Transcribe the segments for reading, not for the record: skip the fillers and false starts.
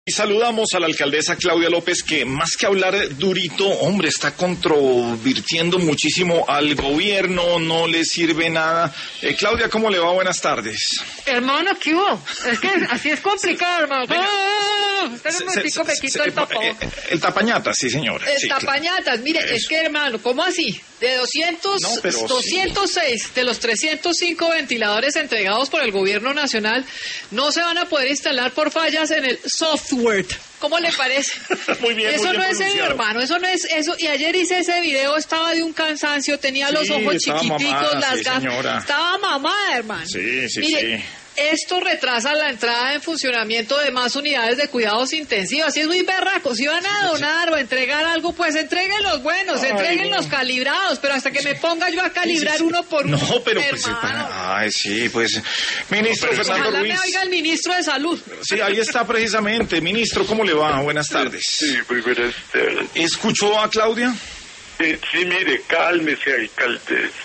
Y saludamos a la alcaldesa Claudia López, que más que hablar durito, hombre, está controvirtiendo muchísimo al gobierno, no le sirve nada. Claudia, ¿cómo le va? Buenas tardes. Hermano, ¿qué hubo? Es que así es complicado, hermano. Espera un momentico, me quito el tapón. El tapañatas, sí, señora. El tapañatas, mire, eso. Es que, hermano, ¿cómo así? De 206 de los 305 ventiladores entregados por el gobierno nacional, no se van a poder instalar por fallas en el software. ¿Cómo le parece? Muy bien, eso muy bien no es serio, hermano, eso no es eso. Y ayer hice ese video, estaba de un cansancio, tenía los ojos chiquiticos, mamada, las gafas. Señora. Estaba mamada, hermano. Sí. Esto retrasa la entrada en funcionamiento de más unidades de cuidados intensivos. Si es muy berraco, si van a donar o entregar algo, pues entreguen los buenos, entreguen los calibrados, pero hasta que me ponga yo a calibrar uno por uno. No, pero hermano. pues, ministro Fernando Ojalá Ruiz. me oiga el ministro de Salud. Sí, ahí está precisamente. Ministro, ¿cómo le va? Buenas tardes. Sí, muy buenas tardes. ¿Escuchó a Claudia? Sí, mire, cálmese, alcaldesa.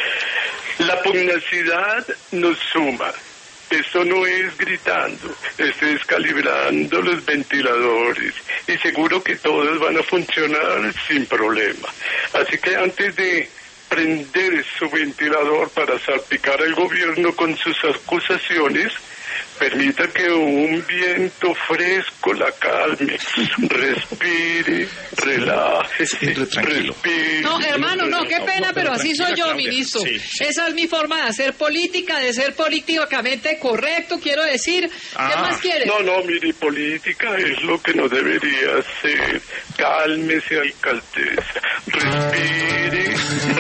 La pugnacidad nos suma. Esto no es gritando, esto es calibrando los ventiladores y seguro que todos van a funcionar sin problema. Así que antes de prender su ventilador para salpicar al gobierno con sus acusaciones, permita que un viento fresco la calme. Respire, relájese, tranquilo. Respire. No, hermano, no, qué pena, pero así soy yo, Claudia. ministro. Sí. Esa es mi forma de hacer política, de ser políticamente correcto, quiero decir. ¿Qué más quiere? No, mire, política es lo que no debería ser. Cálmese, alcaldesa. Respire,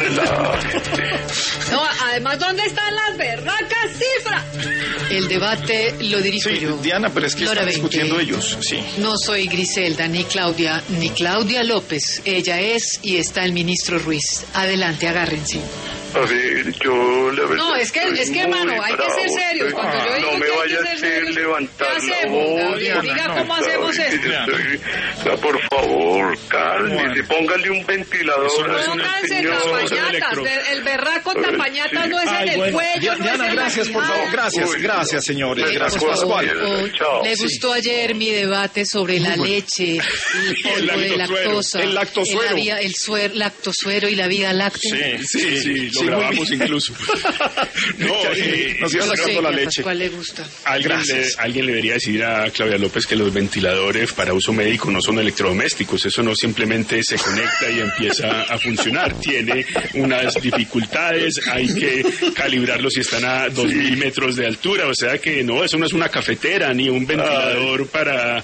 relájese. No, además, ¿dónde están las berracas cifras? El debate lo dirijo yo. Diana, pero es que Lora están 20. discutiendo ellos, sí. No soy Griselda, ni Claudia López. Ella es y está el ministro Ruiz. Adelante, agárrense. A ver, yo la verdad. No, es que hermano, hay que ser serios. Cuando yo digo no me que hay vaya que a ser hacer serios, levantar ¿qué la hacemos, voz. Gabriel? Diga cómo hacemos esto. Por favor, cálmese, póngale un ventilador. Pónganse tapañatas. El berraco tapañatas no es en el cuello, no Diana, es en gracias, la por favor. quijada. Gracias, señores. Gracias, Por favor, Pascual. Chao. ¿Le gustó ayer mi debate sobre la leche, el polvo de lactosa, el lactosuero. el lactosuero y la vida láctea? Sí, lo grabamos incluso. Nos iba sacando la leche. ¿Cuál le gusta? Alguien le debería decir a Claudia López que los ventiladores para uso médico no son electrodomésticos. Eso no simplemente se conecta y empieza a funcionar. Tiene unas dificultades, hay que calibrarlos si están a 2.000 metros de altura. O sea que no, eso no es una cafetera ni un ventilador para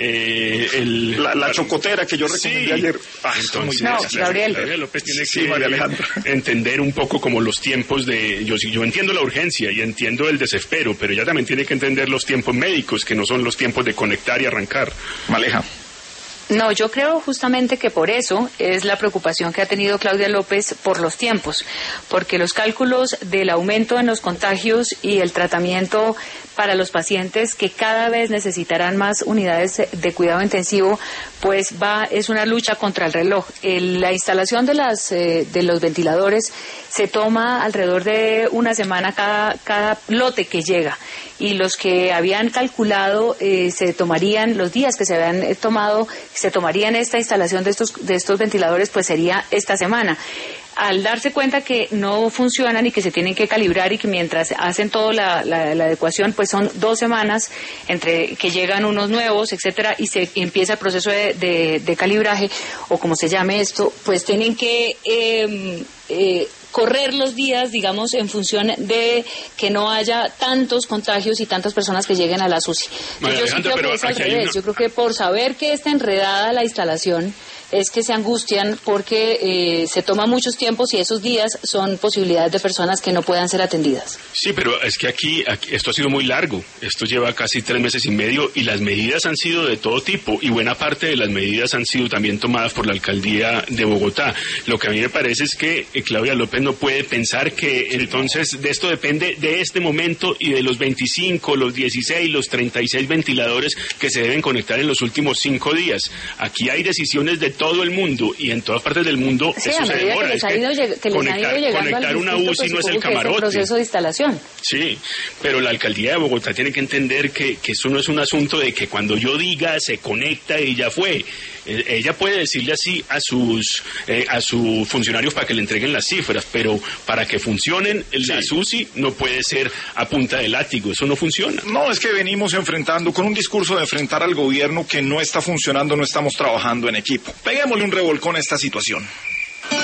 la chocotera que yo recomendé ayer. Entonces, No, Gabriel. Claudia López tiene María Alejandra. entender un poco como los tiempos de... Yo entiendo la urgencia y entiendo el desespero, pero ella también tiene que entender los tiempos médicos, que no son los tiempos de conectar y arrancar. Maleja. No, yo creo justamente que por eso es la preocupación que ha tenido Claudia López por los tiempos, porque los cálculos del aumento en los contagios y el tratamiento para los pacientes que cada vez necesitarán más unidades de cuidado intensivo, pues es una lucha contra el reloj. La instalación de los ventiladores se toma alrededor de una semana cada lote que llega, y los que habían calculado se tomarían los días que se habían tomado, se tomarían esta instalación de estos ventiladores, pues sería esta semana. Al darse cuenta que no funcionan y que se tienen que calibrar y que mientras hacen toda la adecuación, pues son 2 semanas entre que llegan unos nuevos, etcétera, y se empieza el proceso de calibraje, o como se llame esto, pues tienen que correr los días, digamos, en función de que no haya tantos contagios y tantas personas que lleguen a la UCI. Yo sí creo que es al revés. Yo creo que por saber que está enredada la instalación, es que se angustian porque se toma muchos tiempos y esos días son posibilidades de personas que no puedan ser atendidas. Sí, pero es que aquí esto ha sido muy largo. Esto lleva casi 3 meses y medio y las medidas han sido de todo tipo y buena parte de las medidas han sido también tomadas por la alcaldía de Bogotá. Lo que a mí me parece es que Claudia López no puede pensar que entonces de esto depende de este momento y de los 25, los 16, los 36 ventiladores que se deben conectar en los últimos 5 días. Aquí hay decisiones de todo el mundo y en todas partes del mundo sí, eso se demora. Conectar una UCI no es el camarote. Es el proceso de instalación. Sí, pero la alcaldía de Bogotá tiene que entender que eso no es un asunto de que cuando yo diga se conecta y ya fue. Ella puede decirle así a sus funcionarios para que le entreguen las cifras, pero para que funcionen las UCI no puede ser a punta de látigo, eso no funciona. No, es que venimos enfrentando con un discurso de enfrentar al gobierno que no está funcionando, no estamos trabajando en equipo. Peguémosle un revolcón a esta situación.